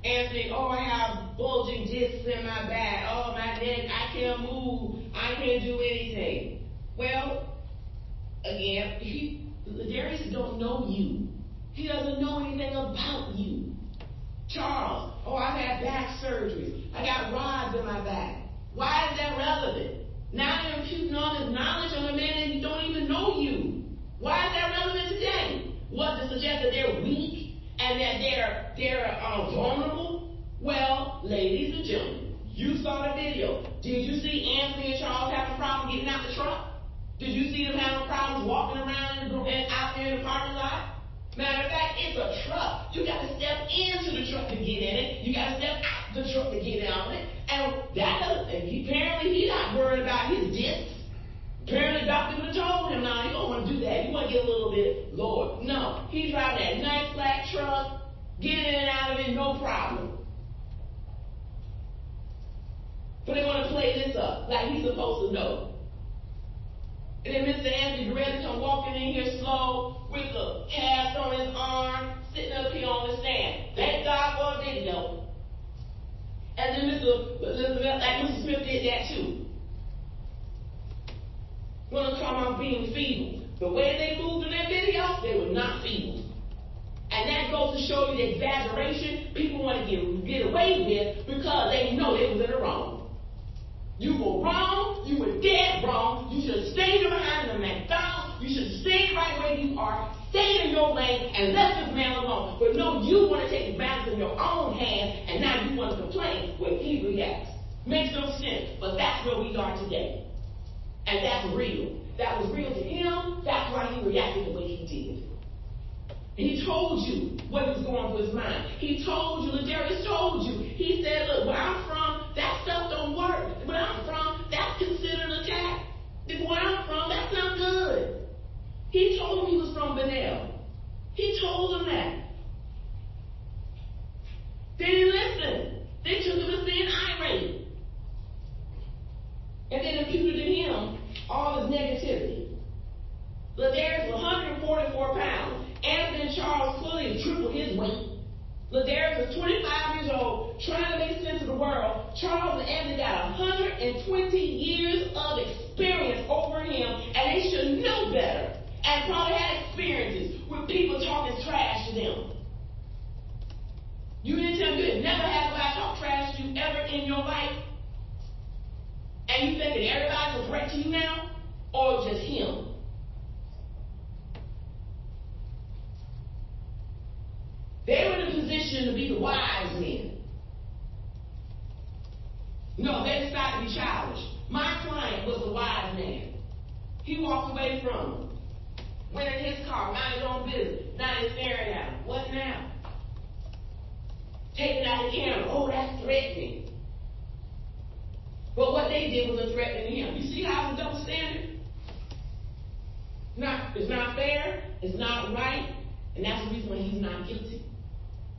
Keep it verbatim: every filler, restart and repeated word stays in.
Anthony, oh, I have bulging discs in my back. Oh, my neck, I can't move. I can't do anything. Well, again, he, Ladarius don't know you. He doesn't know anything about you. Charles, oh, I've had back surgery. I got rods in my back. Why is that relevant? Now you're imputing all this knowledge on a man that don't even know you. Why is that relevant today? What, to suggest that they're weak and that they're they're um, vulnerable? Well, ladies and gentlemen, you saw the video. Did you see Anthony and Charles having a problem getting out the truck? Did you see them having problems walking around and out there in the parking lot? Matter of fact, it's a truck. You got to step into the truck to get in it. You got to step out the truck to get out of it. And that doesn't, apparently he's not worried about his discs. Apparently the doctor would have told him, now you don't want to do that. You want to get a little bit lower. No, he's driving that nice black truck, getting in and out of it, no problem. But they want to play this up like he's supposed to know. And then Mister Anthony Dorelli come walking in here slow with a cast on his arm, sitting up here on the stand. Thank God for a video. And then Mister Elizabeth, like Mister Smith did that too. Want to come on being feeble. The way they moved in that video, they were not feeble. And that goes to show you the exaggeration people want to get, get away with because they know they was in the wrong. You were wrong. You were dead wrong. You should have stayed behind the McDonald's. You should have stayed right where you are, stayed in your lane, and left this man alone. But no, you want to take matters in your own hands, and now you want to complain when he reacts. Makes no sense, but that's where we are today. And that's real. That was real to him. That's why he reacted the way he did. And he told you what was going through his mind. He told you, Ladarius told you. He said, look, where I'm from, that stuff don't work. Where I'm from, that's considered an attack. Where I'm from, that's not good. He told him he was from Benel. He told him that. They didn't listen. They took him as being irate. And then imputed to him all his negativity. Ladarius was one hundred forty-four pounds. Anthony Charles clearly tripled his weight. Ladarius was twenty-five years old, trying to make sense of the world. Charles and Anthony got one hundred twenty years of experience over him, and they should know better. And probably had experiences with people talking trash to them. You didn't tell me you had never had somebody talk trash to you ever in your life? And you thinking everybody's a threat to you now? Or just him? They were in a position to be the wise men. No, they decided to be childish. My client was the wise man. He walked away from him. Went in his car, minded his own business. Now they're staring at him. What now? Taking out the camera. Oh, that's threatening. But what they did was a threatening to him. You see how it's a double standard? Not, it's not fair. It's not right. And that's the reason why he's not guilty.